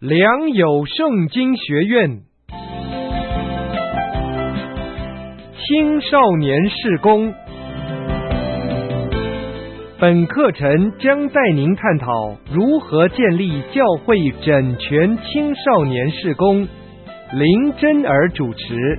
良友圣经学院青少年事工，本课程将带您探讨如何建立教会整全青少年事工。林真儿主持。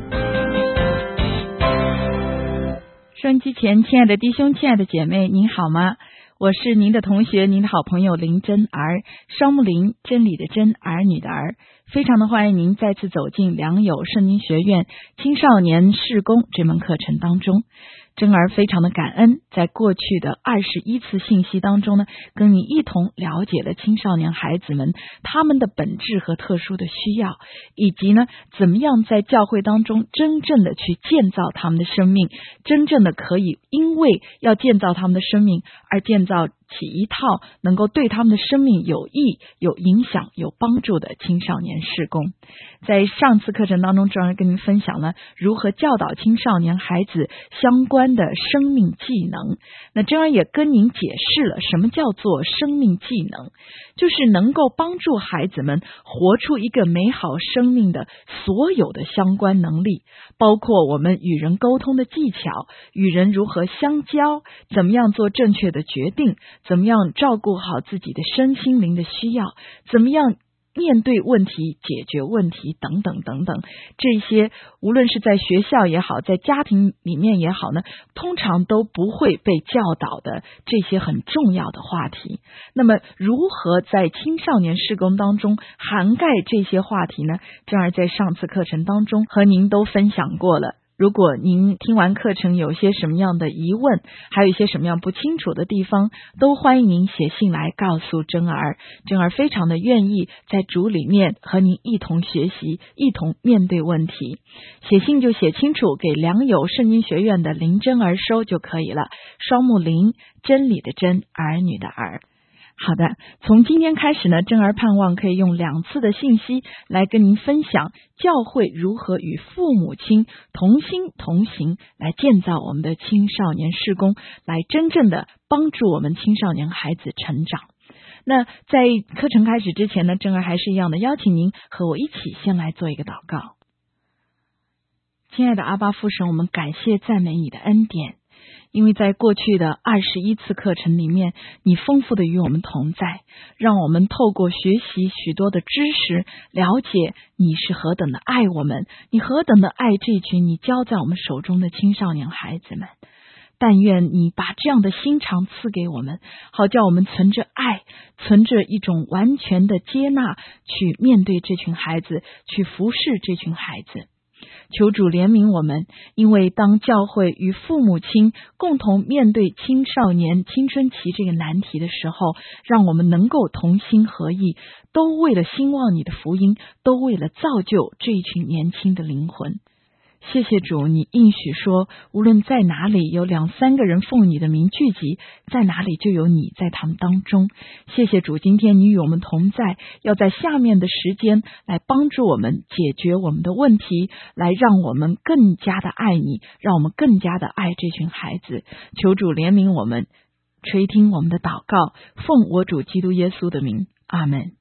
收音机前亲爱的弟兄亲爱的姐妹，您好吗？我是您的同学，您的好朋友林真儿，双木林，真理的真，儿女的儿。非常的欢迎您再次走进良友圣经学院青少年事工这门课程当中。真儿非常的感恩，在过去的21次信息当中呢，跟你一同了解了青少年孩子们他们的本质和特殊的需要，以及呢怎么样在教会当中真正的去建造他们的生命，真正的可以因为要建造他们的生命而建造起一套能够对他们的生命有益、有影响、有帮助的青少年事工。在上次课程当中，正儿跟您分享了如何教导青少年孩子相关的生命技能。那正儿也跟您解释了什么叫做生命技能，就是能够帮助孩子们活出一个美好生命的所有的相关能力，包括我们与人沟通的技巧，与人如何相交，怎么样做正确的决定，怎么样照顾好自己的身心灵的需要，怎么样面对问题、解决问题等等等等，这些无论是在学校也好，在家庭里面也好呢，通常都不会被教导的这些很重要的话题。那么如何在青少年事工当中涵盖这些话题呢？正儿在上次课程当中和您都分享过了。如果您听完课程有些什么样的疑问，还有一些什么样不清楚的地方，都欢迎您写信来告诉真儿。真儿非常的愿意在主里面和您一同学习，一同面对问题。写信就写清楚，给良友圣经学院的林真儿收就可以了。双木林，真理的真，儿女的儿。好的，从今天开始呢，真儿盼望可以用2次的信息来跟您分享教会如何与父母亲同心同行，来建造我们的青少年事工，来真正的帮助我们青少年孩子成长。那在课程开始之前呢，真儿还是一样的邀请您和我一起先来做一个祷告。亲爱的阿爸父神，我们感谢赞美你的恩典，因为在过去的21次课程里面，你丰富的与我们同在，让我们透过学习许多的知识，了解你是何等的爱我们，你何等的爱这群你交在我们手中的青少年孩子们。但愿你把这样的心肠赐给我们，好叫我们存着爱，存着一种完全的接纳，去面对这群孩子，去服侍这群孩子。求主怜悯我们，因为当教会与父母亲共同面对青少年青春期这个难题的时候，让我们能够同心合意，都为了兴旺你的福音，都为了造就这一群年轻的灵魂。谢谢主，你应许说，无论在哪里有2、3个人奉你的名聚集，在哪里就有你在他们当中。谢谢主，今天你与我们同在，要在下面的时间来帮助我们解决我们的问题，来让我们更加的爱你，让我们更加的爱这群孩子。求主怜悯我们，垂听我们的祷告，奉我主基督耶稣的名，阿们。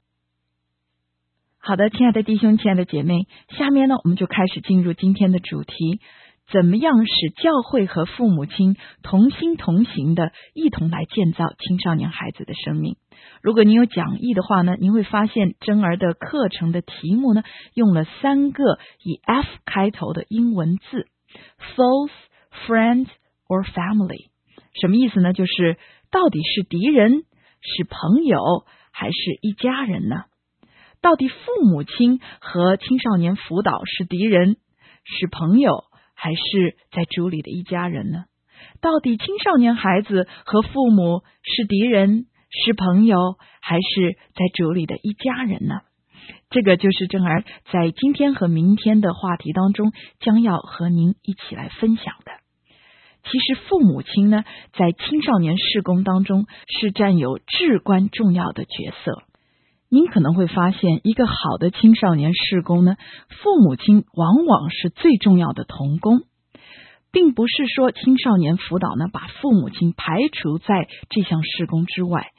好的，亲爱的弟兄，亲爱的姐妹，下面呢，我们就开始进入今天的主题，怎么样使教会和父母亲同心同行的一同来建造青少年孩子的生命。如果您有讲义的话呢，您会发现真儿的课程的题目呢，用了3个以 F 开头的英文字 Foes, Friends or Family。 什么意思呢？就是到底是敌人，是朋友，还是一家人呢？到底父母亲和青少年辅导是敌人，是朋友，还是在主里的一家人呢？到底青少年孩子和父母是敌人，是朋友，还是在主里的一家人呢？这个就是真儿在今天和明天的话题当中将要和您一起来分享的。其实父母亲呢，在青少年事工当中是占有至关重要的角色。您可能会发现，一个好的青少年事工呢，父母亲往往是最重要的同工，并不是说青少年辅导呢把父母亲排除在这项事工之外。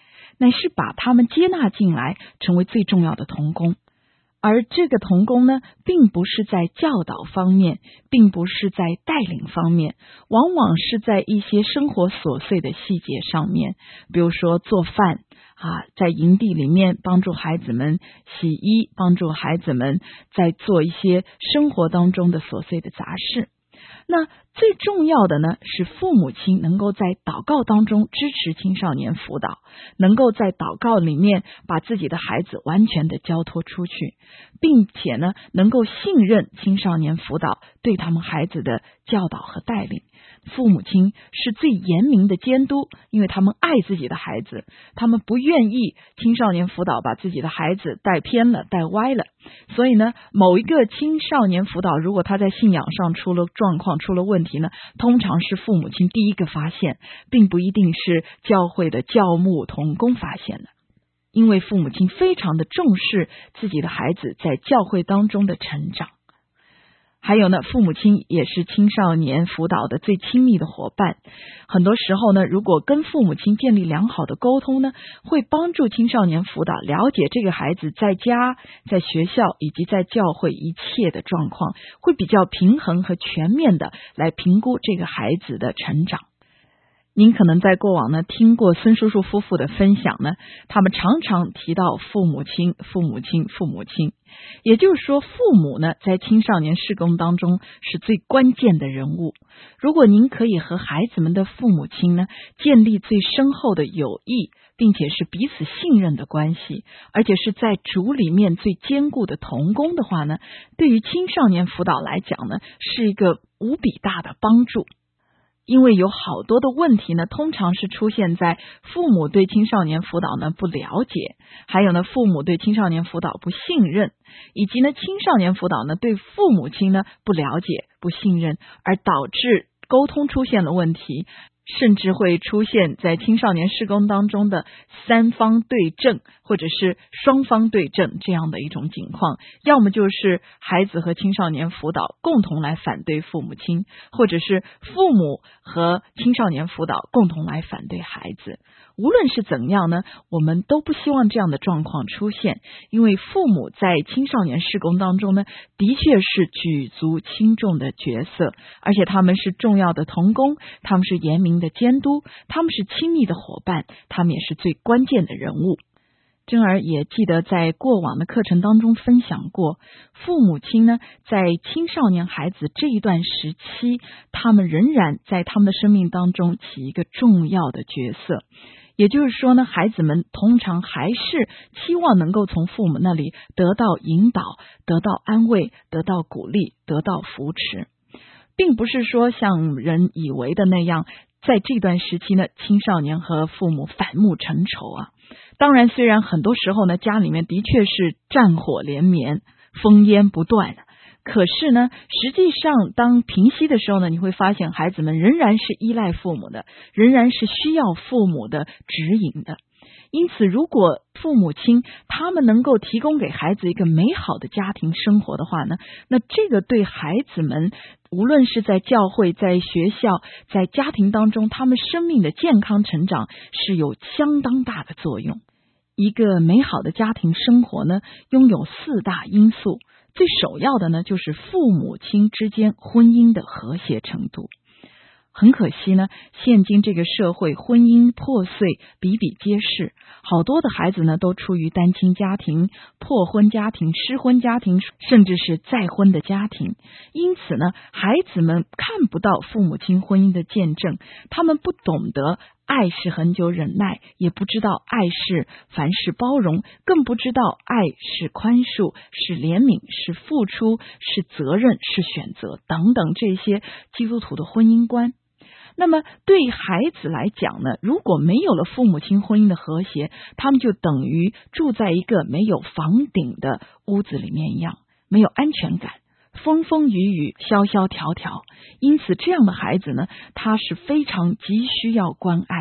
乃是把他们接纳进来，成为最重要的同工。而这个同工呢，并不是在教导方面，并不是在带领方面，往往是在一些生活琐碎的细节上面，比如说做饭在营地里面帮助孩子们洗衣，帮助孩子们在做一些生活当中的琐碎的杂事。那最重要的呢，是父母亲能够在祷告当中支持青少年辅导，能够在祷告里面把自己的孩子完全的交托出去，并且呢，能够信任青少年辅导对他们孩子的教导和带领。父母亲是最严明的监督，因为他们爱自己的孩子，他们不愿意青少年辅导把自己的孩子带偏了，带歪了。所以呢，某一个青少年辅导如果他在信仰上出了状况，出了问题呢，通常是父母亲第一个发现，并不一定是教会的教牧同工发现的。因为父母亲非常的重视自己的孩子在教会当中的成长。还有呢，父母亲也是青少年辅导的最亲密的伙伴。很多时候呢，如果跟父母亲建立良好的沟通呢，会帮助青少年辅导了解这个孩子在家、在学校以及在教会一切的状况，会比较平衡和全面的来评估这个孩子的成长。您可能在过往呢听过孙叔叔夫妇的分享呢，他们常常提到父母亲，也就是说父母呢在青少年事工当中是最关键的人物。如果您可以和孩子们的父母亲呢建立最深厚的友谊，并且是彼此信任的关系，而且是在主里面最坚固的同工的话呢，对于青少年辅导来讲呢，是一个无比大的帮助。因为有好多的问题呢，通常是出现在父母对青少年辅导呢不了解，还有呢父母对青少年辅导不信任，以及呢青少年辅导呢对父母亲呢不了解、不信任，而导致沟通出现了问题，甚至会出现在青少年事工当中的三方对证或者是双方对证这样的一种情况，要么就是孩子和青少年辅导共同来反对父母亲，或者是父母和青少年辅导共同来反对孩子。无论是怎样呢，我们都不希望这样的状况出现，因为父母在青少年事工当中呢，的确是举足轻重的角色，而且他们是重要的同工，他们是严明的监督，他们是亲密的伙伴，他们也是最关键的人物。珍儿也记得在过往的课程当中分享过，父母亲呢在青少年孩子这一段时期，他们仍然在他们的生命当中起一个重要的角色。也就是说呢，孩子们通常还是期望能够从父母那里得到引导，得到安慰，得到鼓励，得到扶持，并不是说像人以为的那样，在这段时期呢，青少年和父母反目成仇啊。当然，虽然很多时候呢，家里面的确是战火连绵，烽烟不断，可是呢，实际上当平息的时候呢，你会发现孩子们仍然是依赖父母的，仍然是需要父母的指引的。因此，如果父母亲他们能够提供给孩子一个美好的家庭生活的话呢，那这个对孩子们无论是在教会、在学校、在家庭当中，他们生命的健康成长是有相当大的作用。一个美好的家庭生活呢，拥有4大因素，最首要的呢，就是父母亲之间婚姻的和谐程度。很可惜呢，现今这个社会婚姻破碎比比皆是，好多的孩子呢都处于单亲家庭、破婚家庭、失婚家庭，甚至是再婚的家庭。因此呢，孩子们看不到父母亲婚姻的见证，他们不懂得爱是恒久忍耐，也不知道爱是凡事包容，更不知道爱是宽恕，是怜悯，是付出，是责任，是选择等等这些基督徒的婚姻观。那么对孩子来讲呢，如果没有了父母亲婚姻的和谐，他们就等于住在一个没有房顶的屋子里面一样，没有安全感，风风雨雨，萧萧条条。因此这样的孩子呢，他是非常急需要关爱的。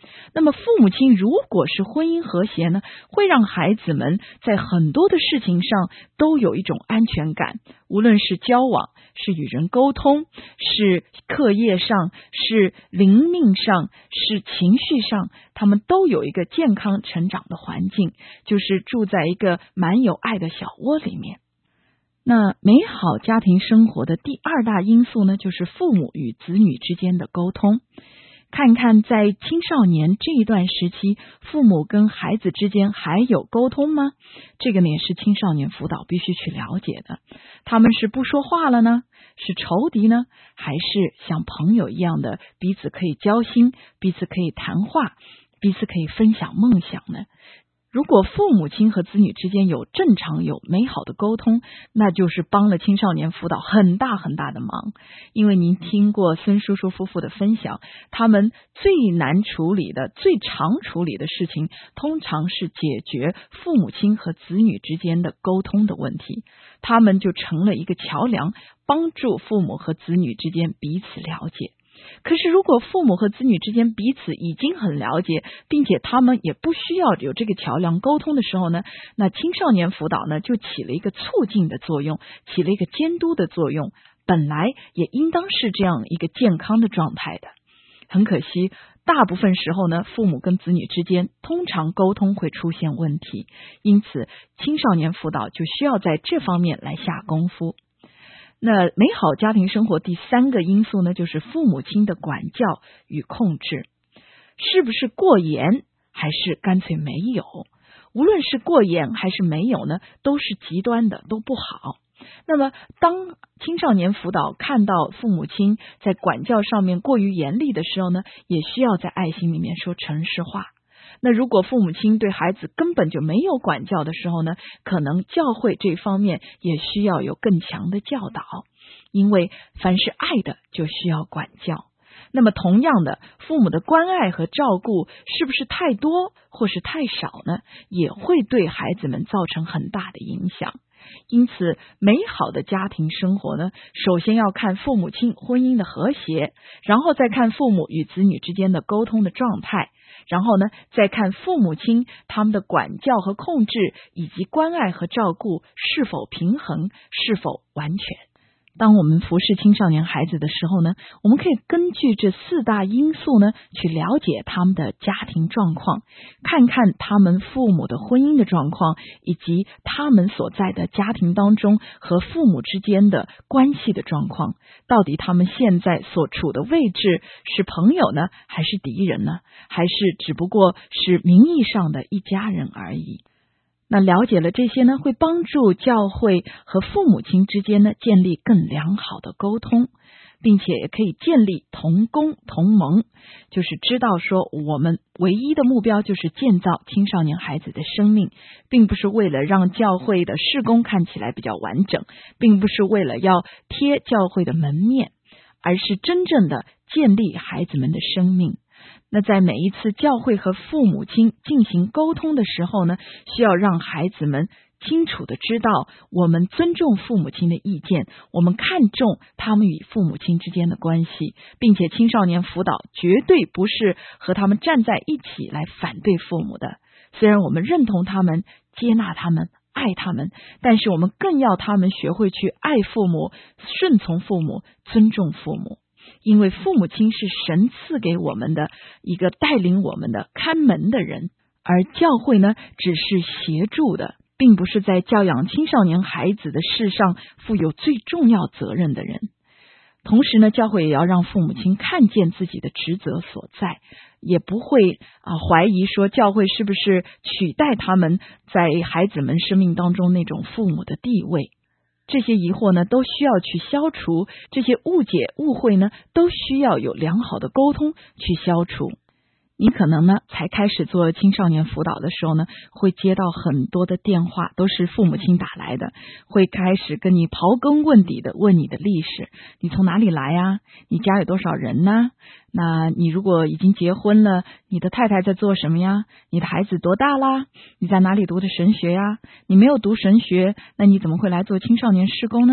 那么父母亲如果是婚姻和谐呢，会让孩子们在很多的事情上都有一种安全感，无论是交往，是与人沟通，是课业上，是灵命上，是情绪上，他们都有一个健康成长的环境，就是住在一个蛮有爱的小窝里面。那美好家庭生活的第二大因素呢，就是父母与子女之间的沟通。看看在青少年这一段时期，父母跟孩子之间还有沟通吗？这个呢也是青少年辅导必须去了解的。他们是不说话了呢？是仇敌呢？还是像朋友一样的彼此可以交心，彼此可以谈话，彼此可以分享梦想呢？如果父母亲和子女之间有正常有美好的沟通，那就是帮了青少年辅导很大很大的忙。因为您听过孙叔叔夫妇的分享，他们最难处理的最常处理的事情，通常是解决父母亲和子女之间的沟通的问题。他们就成了一个桥梁，帮助父母和子女之间彼此了解。可是如果父母和子女之间彼此已经很了解，并且他们也不需要有这个桥梁沟通的时候呢，那青少年辅导呢就起了一个促进的作用，起了一个监督的作用，本来也应当是这样一个健康的状态的。很可惜，大部分时候呢，父母跟子女之间通常沟通会出现问题，因此青少年辅导就需要在这方面来下功夫。那美好家庭生活第三个因素呢，就是父母亲的管教与控制，是不是过严还是干脆没有？无论是过严还是没有呢，都是极端的，都不好。那么当青少年辅导看到父母亲在管教上面过于严厉的时候呢，也需要在爱心里面说诚实话。那如果父母亲对孩子根本就没有管教的时候呢，可能教会这方面也需要有更强的教导，因为凡是爱的就需要管教。那么同样的，父母的关爱和照顾是不是太多或是太少呢，也会对孩子们造成很大的影响。因此美好的家庭生活呢，首先要看父母亲婚姻的和谐，然后再看父母与子女之间的沟通的状态，然后呢再看父母亲他们的管教和控制以及关爱和照顾是否平衡，是否完全。当我们服侍青少年孩子的时候呢，我们可以根据这四大因素呢，去了解他们的家庭状况，看看他们父母的婚姻的状况，以及他们所在的家庭当中和父母之间的关系的状况，到底他们现在所处的位置是朋友呢，还是敌人呢？还是只不过是名义上的一家人而已？那了解了这些呢，会帮助教会和父母亲之间呢建立更良好的沟通，并且也可以建立同工同盟，就是知道说我们唯一的目标就是建造青少年孩子的生命，并不是为了让教会的事工看起来比较完整，并不是为了要贴教会的门面，而是真正的建立孩子们的生命。那在每一次教会和父母亲进行沟通的时候呢，需要让孩子们清楚的知道，我们尊重父母亲的意见，我们看重他们与父母亲之间的关系，并且青少年辅导绝对不是和他们站在一起来反对父母的。虽然我们认同他们，接纳他们，爱他们，但是我们更要他们学会去爱父母，顺从父母，尊重父母。因为父母亲是神赐给我们的一个带领我们的看门的人，而教会呢只是协助的，并不是在教养青少年孩子的事上负有最重要责任的人。同时呢，教会也要让父母亲看见自己的职责所在，也不会怀疑说教会是不是取代他们在孩子们生命当中那种父母的地位。这些疑惑呢，都需要去消除，这些误解误会呢，都需要有良好的沟通去消除。你可能呢才开始做青少年辅导的时候呢，会接到很多的电话，都是父母亲打来的，会开始跟你刨根问底的问你的历史，你从哪里来啊？你家有多少人呢？那你如果已经结婚了，你的太太在做什么呀？你的孩子多大啦？你在哪里读的神学呀？你没有读神学，那你怎么会来做青少年事工呢？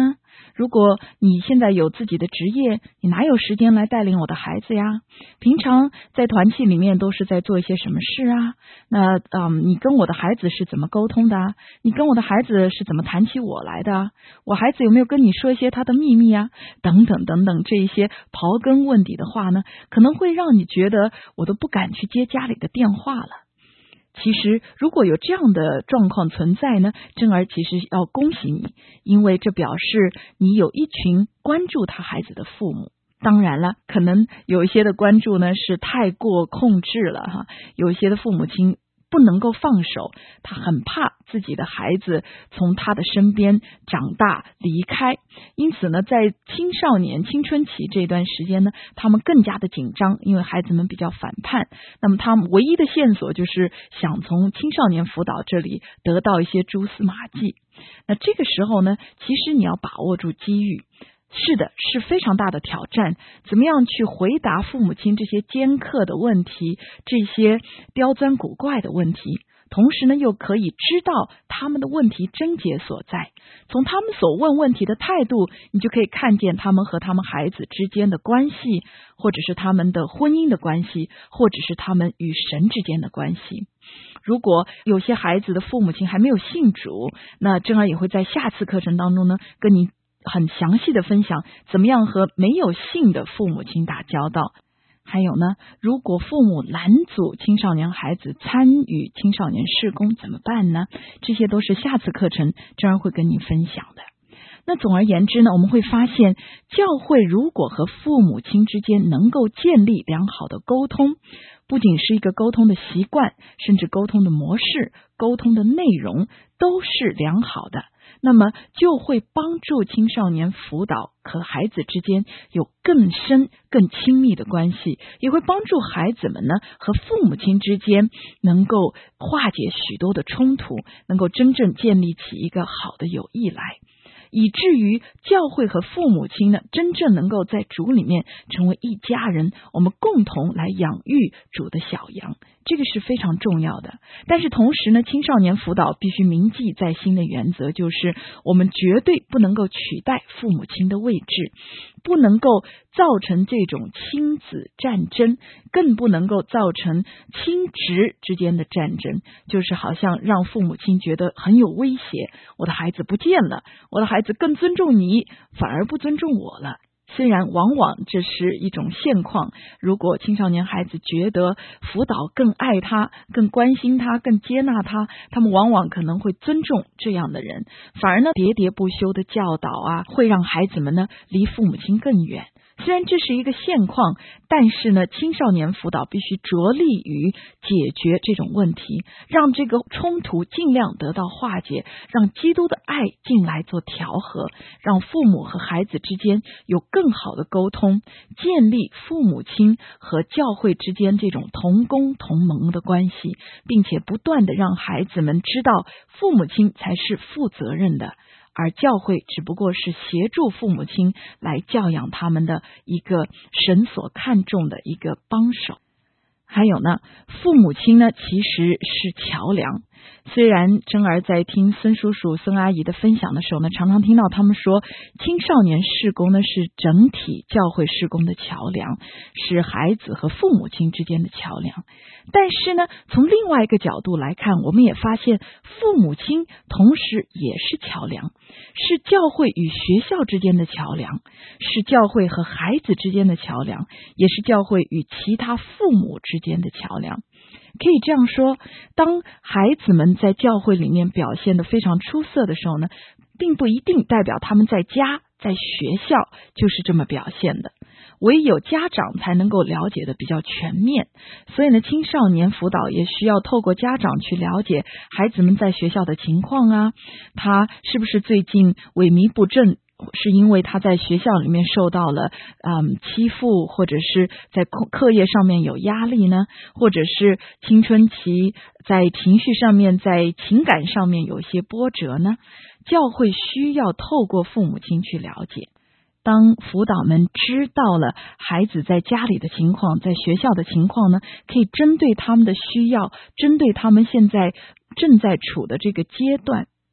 如果你现在有自己的职业，你哪有时间来带领我的孩子呀？平常在团契里面都是在做一些什么事啊？那你跟我的孩子是怎么沟通的啊？你跟我的孩子是怎么谈起我来的啊？我孩子有没有跟你说一些他的秘密啊？等等等等，这一些刨根问底的话呢，可能会让你觉得我都不敢去接家里的电话了。其实如果有这样的状况存在呢，珍儿其实要恭喜你，因为这表示你有一群关注他孩子的父母。当然了，可能有一些的关注呢是太过控制了哈，有一些的父母亲不能够放手，他很怕自己的孩子从他的身边长大离开，因此呢，在青少年青春期这段时间呢，他们更加的紧张，因为孩子们比较反叛，那么他们唯一的线索就是想从青少年辅导这里得到一些蛛丝马迹。那这个时候呢，其实你要把握住机遇。是的，是非常大的挑战，怎么样去回答父母亲这些尖刻的问题，这些刁钻古怪的问题，同时呢又可以知道他们的问题症结所在，从他们所问问题的态度，你就可以看见他们和他们孩子之间的关系，或者是他们的婚姻的关系，或者是他们与神之间的关系。如果有些孩子的父母亲还没有信主，那珍儿也会在下次课程当中呢跟你很详细的分享怎么样和没有信的父母亲打交道。还有呢，如果父母拦阻青少年孩子参与青少年事工怎么办呢？这些都是下次课程珍儿会跟你分享的。那总而言之呢，我们会发现教会如果和父母亲之间能够建立良好的沟通，不仅是一个沟通的习惯，甚至沟通的模式、沟通的内容都是良好的，那么就会帮助青少年辅导和孩子之间有更深更亲密的关系，也会帮助孩子们呢和父母亲之间能够化解许多的冲突，能够真正建立起一个好的友谊来，以至于教会和父母亲呢真正能够在主里面成为一家人，我们共同来养育主的小羊，这个是非常重要的。但是同时呢，青少年辅导必须铭记在心的原则就是我们绝对不能够取代父母亲的位置，不能够造成这种亲子战争，更不能够造成亲职之间的战争，就是好像让父母亲觉得很有威胁，我的孩子不见了，我的孩子更尊重你，反而不尊重我了。虽然往往这是一种现况，如果青少年孩子觉得辅导更爱他、更关心他、更接纳他，他们往往可能会尊重这样的人，反而呢喋喋不休的教导啊，会让孩子们呢离父母亲更远。虽然这是一个现况，但是呢，青少年辅导必须着力于解决这种问题，让这个冲突尽量得到化解，让基督的爱进来做调和，让父母和孩子之间有更好的沟通，建立父母亲和教会之间这种同工同盟的关系，并且不断的让孩子们知道父母亲才是负责任的，而教会只不过是协助父母亲来教养他们的一个神所看重的一个帮手。还有呢，父母亲呢其实是桥梁。虽然珍儿在听孙叔叔孙阿姨的分享的时候呢，常常听到他们说青少年事工呢是整体教会事工的桥梁，是孩子和父母亲之间的桥梁。但是呢，从另外一个角度来看，我们也发现父母亲同时也是桥梁，是教会与学校之间的桥梁，是教会和孩子之间的桥梁，也是教会与其他父母之间的桥梁。可以这样说，当孩子们在教会里面表现得非常出色的时候呢，并不一定代表他们在家在学校就是这么表现的，唯有家长才能够了解的比较全面。所以呢，青少年辅导也需要透过家长去了解孩子们在学校的情况啊，他是不是最近萎靡不振，是因为他在学校里面受到了欺负，或者是在课业上面有压力呢，或者是青春期在情绪上面在情感上面有一些波折呢？教会需要透过父母亲去了解。当辅导们知道了孩子在家里的情况，在学校的情况呢，可以针对他们的需要，针对他们现在正在处的这个阶段，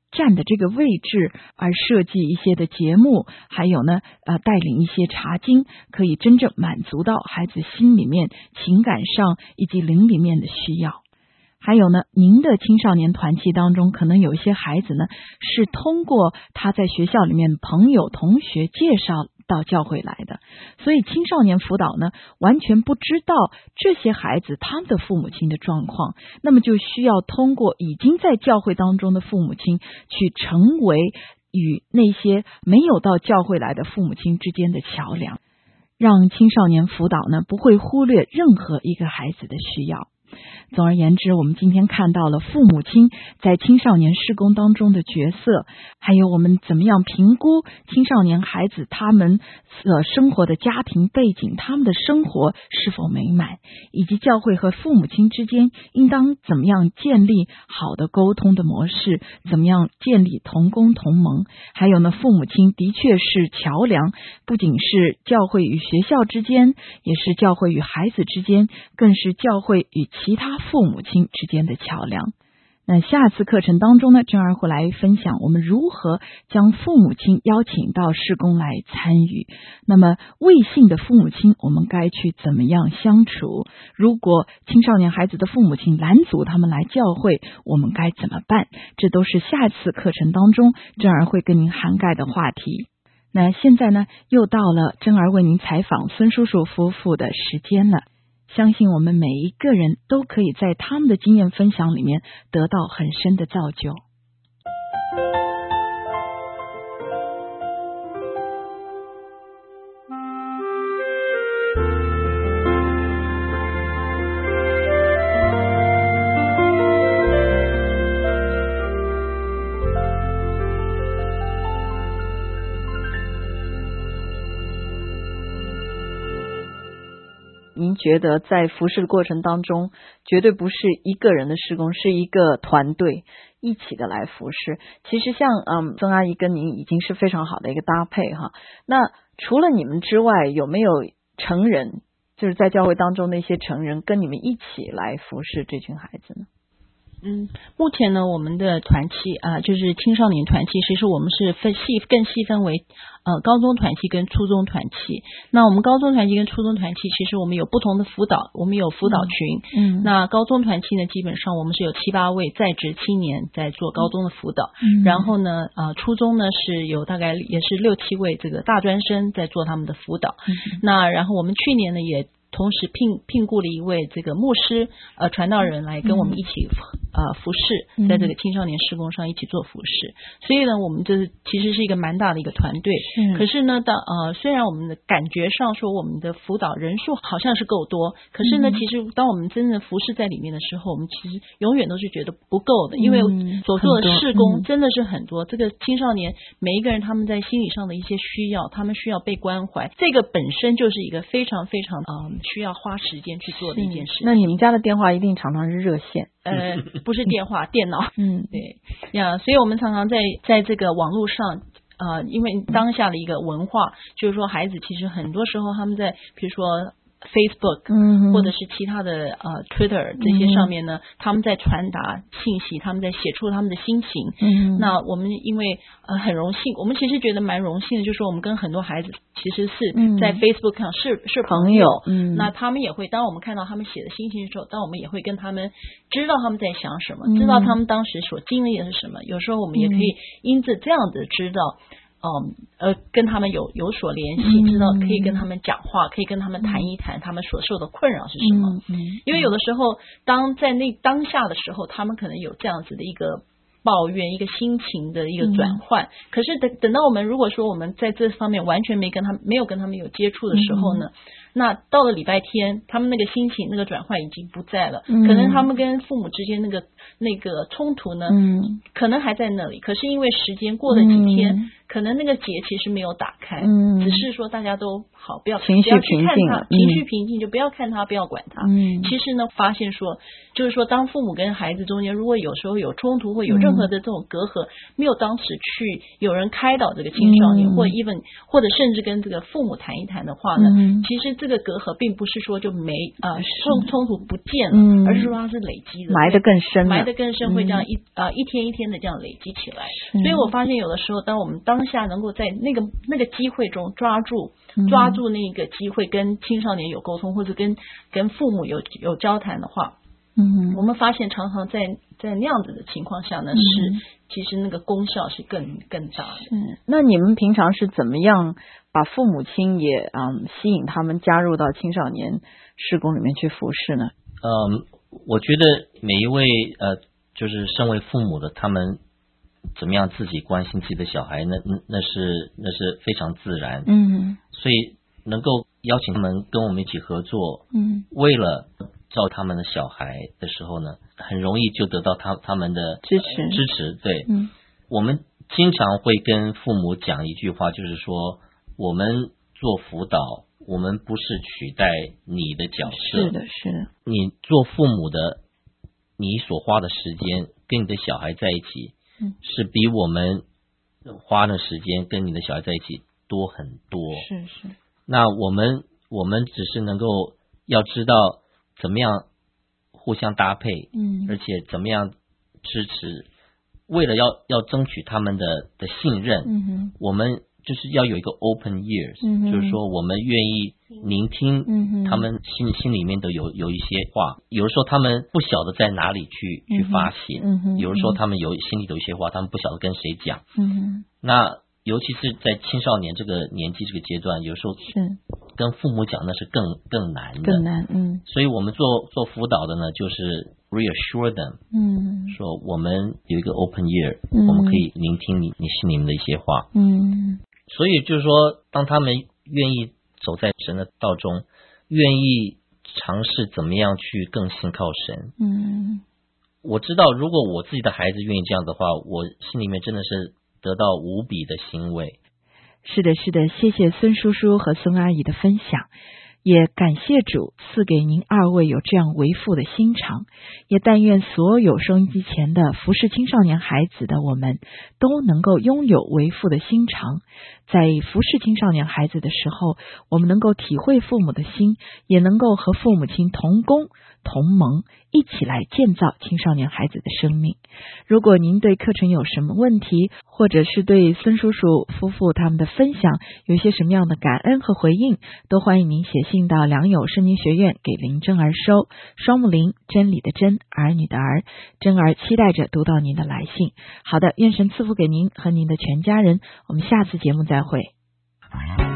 站的这个位置而设计一些的节目，还有呢带领一些查经，可以真正满足到孩子心里面情感上以及灵里面的需要。还有呢，您的青少年团契当中，可能有一些孩子呢是通过他在学校里面朋友同学介绍到教会来的，所以青少年辅导呢完全不知道这些孩子他们的父母亲的状况，那么就需要通过已经在教会当中的父母亲去成为与那些没有到教会来的父母亲之间的桥梁，让青少年辅导呢不会忽略任何一个孩子的需要。总而言之，我们今天看到了父母亲在青少年事工当中的角色，还有我们怎么样评估青少年孩子他们生活的家庭背景，他们的生活是否美满，以及教会和父母亲之间应当怎么样建立好的沟通的模式，怎么样建立同工同盟。还有呢，父母亲的确是桥梁，不仅是教会与学校之间，也是教会与孩子之间，更是教会与其他父母亲之间的桥梁。那下次课程当中呢，珍儿会来分享我们如何将父母亲邀请到事工来参与。那么未信的父母亲，我们该去怎么样相处？如果青少年孩子的父母亲拦阻他们来教会，我们该怎么办？这都是下次课程当中珍儿会跟您涵盖的话题。那现在呢，又到了珍儿为您采访孙叔叔夫妇的时间了。相信我们每一个人都可以在他们的经验分享里面得到很深的造就。您觉得在服事的过程当中，绝对不是一个人的事工，是一个团队一起的来服事。其实像曾阿姨跟您已经是非常好的一个搭配哈。那除了你们之外，有没有成人，就是在教会当中那些成人跟你们一起来服事这群孩子呢？ 目前呢，我们的团契就是青少年团契，其实我们是更细分为高中团契跟初中团契。那我们高中团契跟初中团契，其实我们有不同的辅导，我们有辅导群。那高中团契呢，基本上我们是有7、8位在职青年在做高中的辅导。然后呢，初中呢是有大概也是6、7位这个大专生在做他们的辅导。那然后我们去年呢也同时聘雇了一位这个牧师传道人来跟我们一起服事，在这个青少年事工上一起做服事。所以呢，我们这其实是一个蛮大的一个团队。可是呢，虽然我们的感觉上说我们的辅导人数好像是够多，可是呢，其实当我们真正服事在里面的时候，我们其实永远都是觉得不够的，因为所做的事工真的是很多。这个青少年每一个人他们在心理上的一些需要，他们需要被关怀，这个本身就是一个非常非常需要花时间去做的一件事情。 那你们家的电话一定常常是热线？ 不是电话，电脑。对呀，所以我们常常在这个网络上，因为当下的一个文化，就是说孩子其实很多时候他们在比如说Facebook 或者是其他的Twitter 这些上面呢，他们在传达信息，他们在写出他们的心情。那我们因为很荣幸，我们其实觉得蛮荣幸的，就是说我们跟很多孩子其实是在 Facebook 上是朋友。那他们也会，当我们看到他们写的心情的时候，当我们也会跟他们知道他们在想什么，知道他们当时所经历的是什么。有时候我们也可以因着这样子知道跟他们有所联系，知道可以跟他们讲话，可以跟他们谈一谈他们所受的困扰是什么。因为有的时候在当下的时候，他们可能有这样子的一个抱怨，一个心情的一个转换。可是等到我们如果说我们在这方面完全没有跟他们有接触的时候呢，那到了礼拜天，他们那个心情那个转换已经不在了。可能他们跟父母之间那个冲突呢，可能还在那里。可是因为时间过了几天，可能那个结其实没有打开，只是说大家都好，不要情绪平静了， 情绪平静就不要看他，不要管他。其实呢，发现说就是说，当父母跟孩子中间如果有时候有冲突或有任何的这种隔阂，没有当时去有人开导这个青少年，或者甚至跟这个父母谈一谈的话呢，其实这个隔阂并不是说就没冲突不见了，而是说它是累积的， 埋得更深， 会这样一天一天的这样累积起来。所以我发现有的时候，当我们当下能够在那个机会中抓住那个机会，跟青少年有沟通，或者跟父母有交谈的话，我们发现常常在那样子的情况下呢，其实那个功效是更大的。 那你们平常是怎么样把父母亲也吸引他们加入到青少年事工里面去服侍呢？ 我觉得每一位就是身为父母的，他们怎么样自己关心自己的小孩，那是非常自然。所以能够邀请他们跟我们一起合作，为了照他们的小孩的时候呢，很容易就得到他们的支持。对，我们经常会跟父母讲一句话，就是说我们做辅导，我们不是取代你的角色。 是的， 你做父母的，你所花的时间跟你的小孩在一起，是比我们花的时间跟你的小孩在一起多很多。 是。 那我们只是能够要知道怎么样互相搭配，而且怎么样支持，为了要争取他们的信任，我们就是要有一个 open ears，就是说我们愿意聆听他们心里面的有一些话，有的时候他们不晓得在哪里去发泄，有的时候他们心里有一些话，他们不晓得跟谁讲，那尤其是在青少年这个年纪这个阶段，有时候跟父母讲那是更难的，所以我们做辅导的呢，就是 reassure them，说我们有一个 open ear，我们可以聆听你心里面的一些话，所以就是说，当他们愿意走在神的道中，愿意尝试怎么样去更信靠神，我知道如果我自己的孩子愿意这样的话，我心里面真的是得到无比的欣慰。 是的，谢谢孙叔叔和孙阿姨的分享，也感谢主赐给您二位有这样为父的心肠，也但愿所有收音机前的服侍青少年孩子的我们都能够拥有为父的心肠，在服侍青少年孩子的时候，我们能够体会父母的心，也能够和父母亲同工同盟，一起来建造青少年孩子的生命。如果您对课程有什么问题，或者是对孙叔叔夫妇他们的分享有些什么样的感恩和回应，都欢迎您写信到良友圣经学院给林真儿收，双木林，真理的真，儿女的儿，真儿期待着读到您的来信。好的，愿神赐福给您和您的全家人，我们下次节目再会。